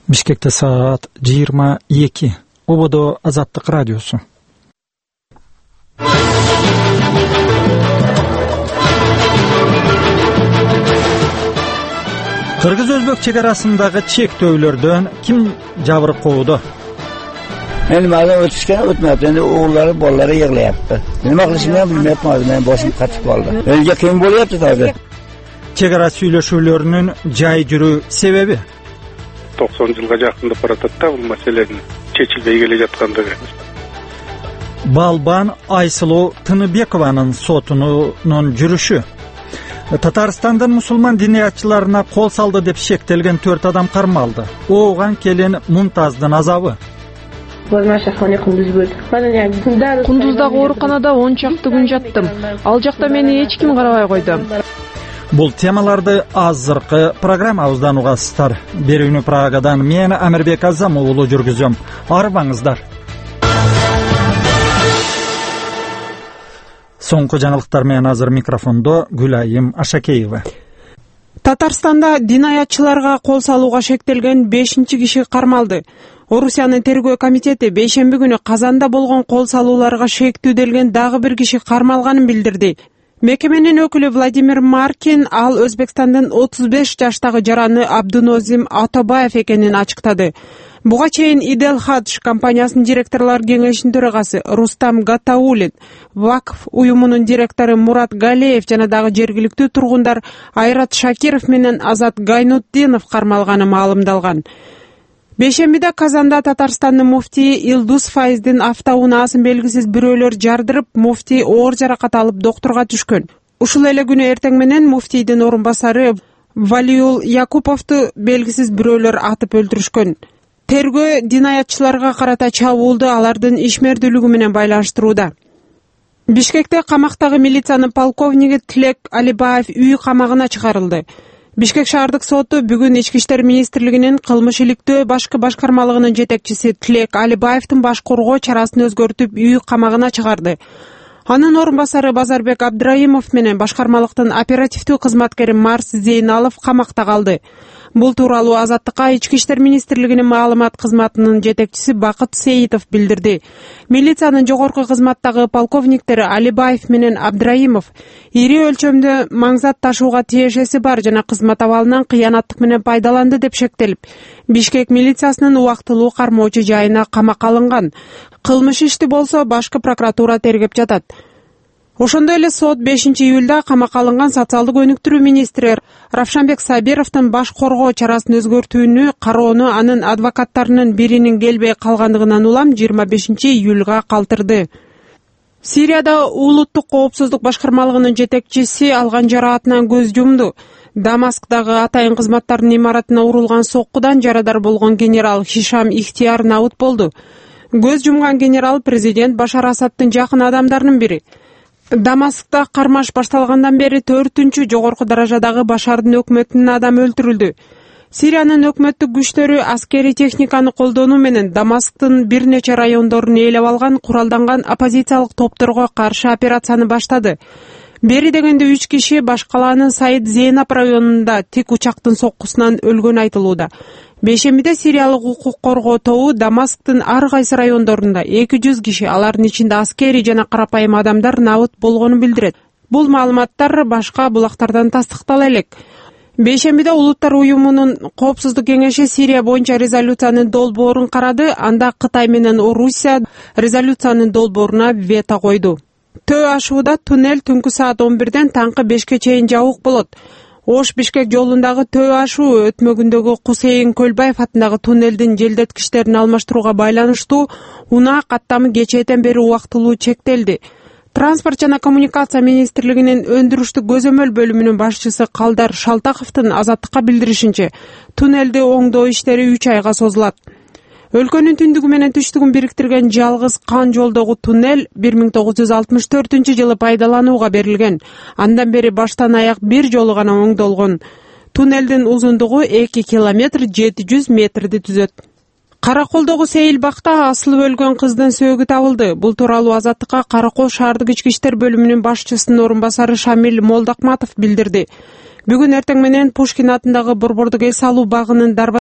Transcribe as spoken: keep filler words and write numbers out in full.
Бишкекте саат жыйырма эки. Ободо Азаттык радиосу. Кыргыз-Өзбек чек арасындагы чектөөлөрдөн ким жабыркоодо? Endi ma'lum o'tishgan o'tmayapti. Endi o'g'illari, bolalari yig'layapti. Nima qilishimni ham bilmayapman. Men boshim qatib qoldi. Elga qiyin bo'lyapti hozir. Chegara сүйлөшүүлөрүнүн жай жүрүү себеби? to'qson жылга жакындап баратат да бул маселенин чечилбей келе жаткандыгы. Балбан Айсылуу Тыныбекованын сотунун жүрүшү. Татарстандын мусулман диниятчыларына кол салды деп шектелген төрт адам кармалды. Ооган келин Мунтаздын азабы. Кундуздагы ооруканада он чакты күн жаттым. Ал жакта мени эч ким карабай койду. Бул темаларды азыркы программабыздан угасыздар. Берүүнү Прагадан мен Амирбек Азам уулу жүргүзөм. Арбаңыздар. Соңку жаңылыктар менен азыр микрофондо Гүлайым Ашакеева. Татарстанда динаятчыларга кол салууга шектелген бешинчи киши кармалды. Орусиянын тергөө комитети бейшемби күнү Казанда болгон кол салууларга шектүүделген дагы бир киши кармалганын билдирди. Мекеменин өкүлү Владимир Маркин ал Өзбекстандын отуз беш жаштагы жараны Абдунозим Атобаев экенин ачыктады. Буга чейин Идел Хадж компаниясынын директорлор кеңешинин төрагасы Рустам Гатаулин, Вакф уюмунун директору Мурат Галеев жана дагы жергиликтүү тургундар Айрат Шакиров менен Азат Гайнутдинов кармалганы маалымдалган. Бейшембиде Казанда Татарстандын муфтии Илдус Файздин автоунаасын белгисиз бирөөлөр жардырып, муфтий оор жаракат алып доктурга түшкөн. Ушул эле күнү эртең менен муфтийдин орун басары Валиул Якуповду белгисиз бирөөлөр атып өлтүрүшкөн. Тергөө динаятчыларга карата чабуулду алардын ишмердүүлүгү менен байланыштырууда. Бишкекте камактагы милициянын полковниги Тилек Алибаев үй камагына чыгарылды. Бишкек шаардык соту бүгүн Ички иштер министрлигинин кылмыш иликтөө башкы башкармалыгынын жетекчиси Тилек Алибаевдин баш коргоо чарасын өзгөртүп үй камагына чыгарды. Анын орун басары Базарбек Абдраимов менен башкармалыктын оперативдүү кызматкери Марс Зейналов камакта калды. Бул тууралуу Азаттыкка Ички иштер министрлигинин маалымат кызматынын жетекчиси Бакыт Сейитов билдирди. Милициянын жогорку кызматтагы полковниктери Алибаев менен Абдраимов ири өлчөмдө маңзат ташууга тиешеси бар жана кызмат абалынан кыянаттык менен пайдаланды деп шектелип, Бишкек милициясынын убактылуу кармоочу жайына камакка алынган. Кылмыш ишти болсо башкы прокуратура тергеп жатат. Ошондой эле сот бешинчи июлда камакка алынган социалдык өнүктүрүү министри Равшанбек Сабировдун баш коргоо чарасын өзгөртүүнү кароону анын адвокаттарынын биринин келбей калгандыгынан улам жыйырма бешинчи июлга калтырды. Сирияда улуттук коопсуздук башкармалыгынын жетекчиси алган жараатынан көз жумду. Дамасктагы атайын кызматтардын имаратына урулган соккудан жарадар болгон генерал Хишам Ихтияр набыт болду. Көз жумган генерал президент Башар Асадтын жакын адамдарынын бири. Дамаскта кармаш башталгандан бери төртүнчү жогорку даражадагы Башардын өкмөтүнүн адамы өлтүрүлдү. Сириянын өкмөттүк күчтөрү аскери техниканы колдонуу менен Дамасктын бир нече райондорун ээлеп алган куралданган оппозициялык топторго каршы операцияны баштады. Бери дегенде үч киши башкалаанын Сайд Зейнап районунда тик учактын соккусунан өлгөнү айтылууда. Бейшембиде сириялык укук коргоо тобу Дамасктын ар кайсы райондорунда эки жүз киши, алардын ичинде аскери жана карапайым адамдар набыт болгонун билдирет. Бул маалыматтар башка булактардан тастыктала элек. Бейшембиде Улуттар уюмунун коопсуздук кеңеши Сирия боюнча резолюциянын долбоорун карады, анда Кытай менен Орусия резолюциянын долбооруна вето койду. Төө ашууда туннель түнкү саат он бирден таңкы бешке чейин жабык болот. Ош Бишкек жолундагы төө ашуу өтмөгүндөгү Кусейин Көлбаев атындагы туннелдин желдеткичтерин алмаштырууга байланыштуу унаа каттамы кечээден бери убактылуу чектелди. Транспорт жана коммуникация министрлигинин өндүрүштүк көзөмөл бөлүмүнүн башчысы Калдар Шалтаковдун Азаттыкка билдиришинче, туннелди оңдоо иштери үч айга созулат. Өлкөнүн түндүгү менен түштүгүн бириктирген жалгыз кан жолдогу туннель бир миң тогуз жүз алтымыш төртүнчү жылы пайдаланууга берилген. Андан бери баштан аяк бир жолу гана оңдолгон. Туннелдин узундугу эки километр жети жүз метрди түзөт. Караколдогу Сейил бакта асылып өлгөн кыздын сөөгү табылды. Бул тууралуу Азаттыкка Каракол шаардык ички иштер бөлүмүнүн башчысынын орун басары Шамил Молдакматов билдирди. Бүгүн эртең менен Пушкин атындагы Борбордук эс алуу багынын